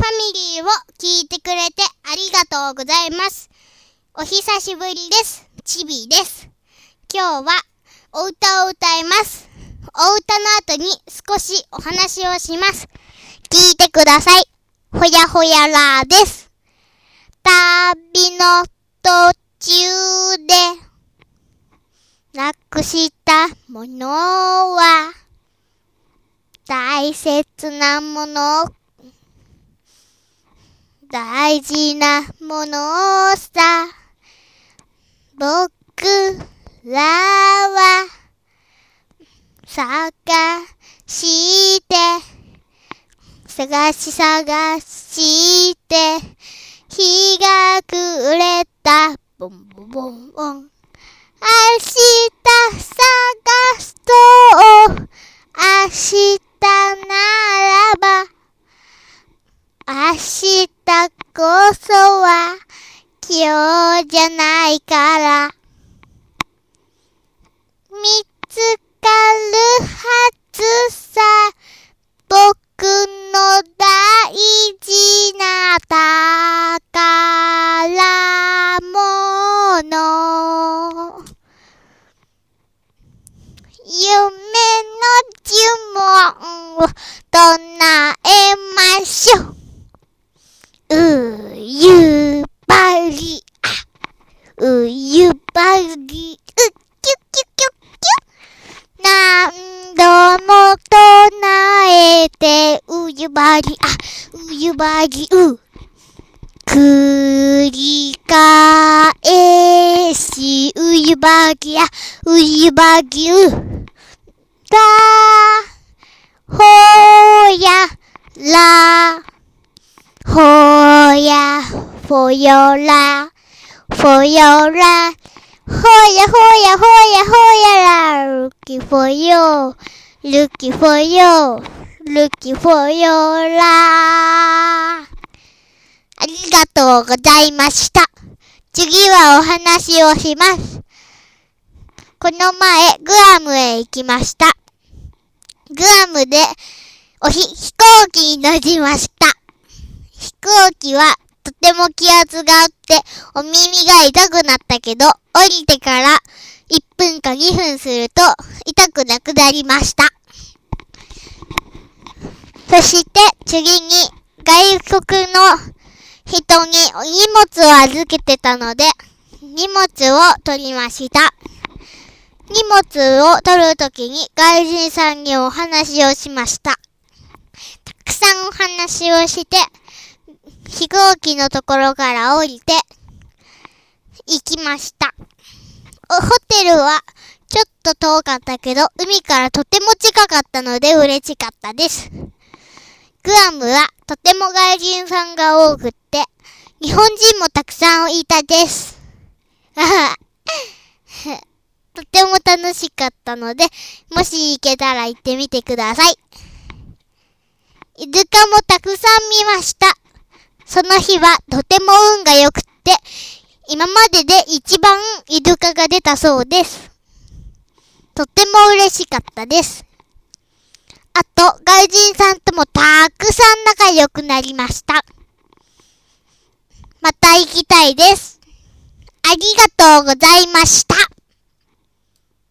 ミリーを聞いてくれてありがとうございます。お久しぶりです。ちびです。今日はお歌を歌います。お歌の後に少しお話をします。聞いてください。ほやほやらーです。旅の途中でなくしたものは大切なもの、大事なものさ。僕らは探して日が暮れた。ボンボンボンボン。明日探すと明日ならば明日こそは今日じゃないから見つかるはずさ。僕の大事な宝物、夢の呪文を唱えましょう。夕張、夕張、キュッキュッキュッキュッ。何度も唱えて、夕張、夕張、繰り返し、夕張、夕張、だ、ほやら、ほや、ほよら、ほよら、ほやほやほやほやら、looking for you, looking for you, looking for you ら。ありがとうございました。次はお話をします。この前、グアムへ行きました。グアムで飛行機に乗りました。飛行機はとても気圧があってお耳が痛くなったけど、降りてから1分か2分すると痛くなくなりました。そして次に外国の人に荷物を預けてたので荷物を取りました。荷物を取るときに外人さんにお話をしました。たくさんお話をして飛行機のところから降りて行きました。ホテルはちょっと遠かったけど海からとても近かったので嬉しかったです。グアムはとても外人さんが多くって日本人もたくさんいたです。とても楽しかったのでもし行けたら行ってみてください。イルカもたくさん見ました。その日はとても運が良くって、今までで一番イルカが出たそうです。とても嬉しかったです。あと、外人さんともたくさん仲良くなりました。また行きたいです。ありがとうございました。